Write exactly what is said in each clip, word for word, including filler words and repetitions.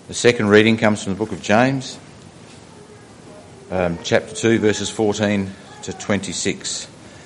The second reading comes from the book of James, um, chapter two, verses fourteen to twenty-six.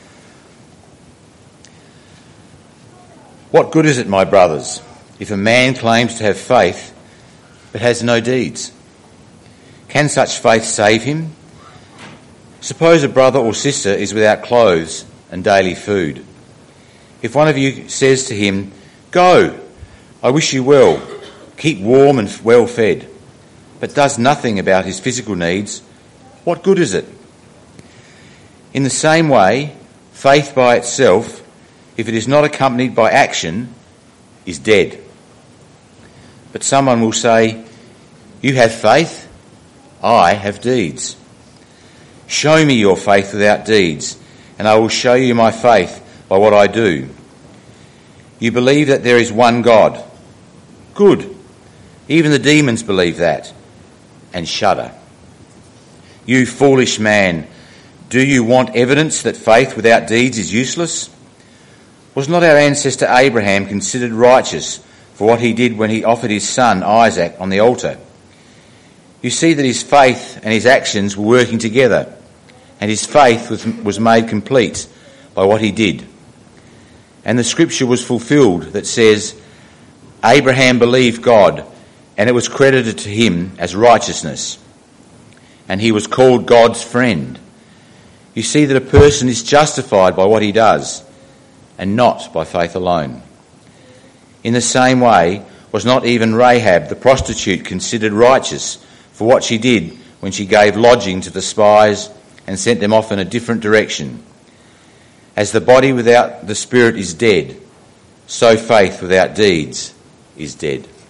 What good is it, my brothers, if a man claims to have faith but has no deeds? Can such faith save him? Suppose a brother or sister is without clothes and daily food. If one of you says to him, "Go, I wish you well, keep warm and well fed," but does nothing about his physical needs, what good is it? In the same way, faith by itself, if it is not accompanied by action, is dead. But someone will say, "You have faith, I have deeds. Show me your faith without deeds, and I will show you my faith by what I do. You believe that there is one God. Good. Even the demons believe that and shudder. You foolish man, do you want evidence that faith without deeds is useless? Was not our ancestor Abraham considered righteous for what he did when he offered his son Isaac on the altar? You see that his faith and his actions were working together, and his faith was, was made complete by what he did. And the scripture was fulfilled that says, Abraham believed God, and it was credited to him as righteousness, and he was called God's friend. You see that a person is justified by what he does, and not by faith alone. In the same way, was not even Rahab the prostitute considered righteous for what she did when she gave lodging to the spies and sent them off in a different direction? As the body without the spirit is dead, so faith without deeds is dead.